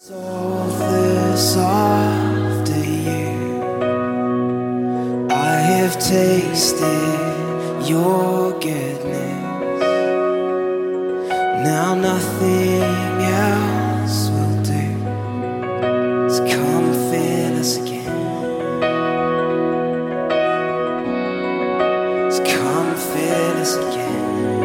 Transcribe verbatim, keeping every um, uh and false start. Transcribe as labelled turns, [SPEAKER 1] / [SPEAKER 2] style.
[SPEAKER 1] All this after you, I have tasted your goodness. Now nothing else will do. So come fill us again. So come fill us again.